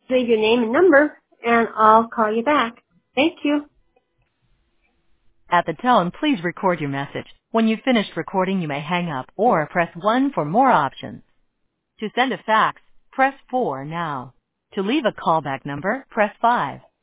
Leave your name and number, and I'll call you back. Thank you. At the tone, please record your message. When you've finished recording, you may hang up or press 1 for more options. To send a fax, press 4 now. To leave a callback number, press 5.